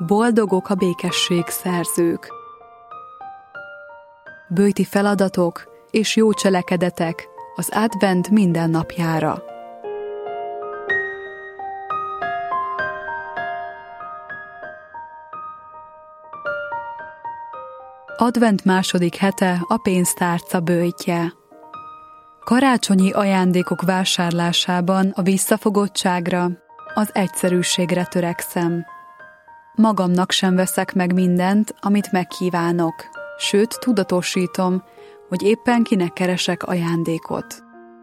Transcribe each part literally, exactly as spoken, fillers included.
Boldogok a békesség szerzők. Böjti feladatok és jó cselekedetek az advent minden napjára. Advent második hete a pénztárca böjtje. Karácsonyi ajándékok vásárlásában a visszafogottságra, az egyszerűségre törekszem. Magamnak sem veszek meg mindent, amit megkívánok, sőt, tudatosítom, hogy éppen kinek keresek ajándékot.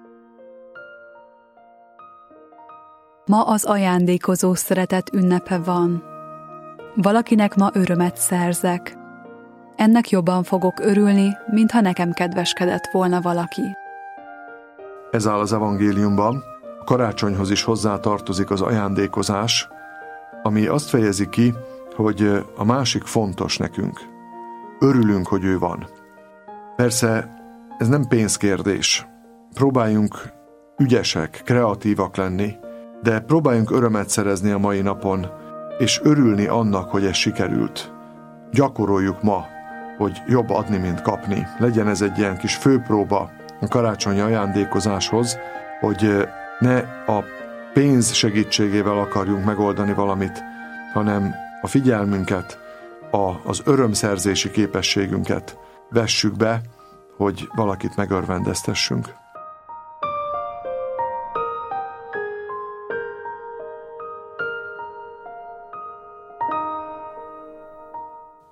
Ma az ajándékozó szeretet ünnepe van. Valakinek ma örömet szerzek. Ennek jobban fogok örülni, mintha nekem kedveskedett volna valaki. Ez áll az evangéliumban. A karácsonyhoz is hozzátartozik az ajándékozás, ami azt fejezi ki, hogy a másik fontos nekünk. Örülünk, hogy ő van. Persze ez nem pénzkérdés. Próbáljunk ügyesek, kreatívak lenni, de próbáljunk örömet szerezni a mai napon, és örülni annak, hogy ez sikerült. Gyakoroljuk ma, hogy jobb adni, mint kapni. Legyen ez egy ilyen kis főpróba a karácsonyi ajándékozáshoz, hogy ne a pénz segítségével akarjunk megoldani valamit, hanem a figyelmünket, a, az örömszerzési képességünket vessük be, hogy valakit megörvendeztessünk.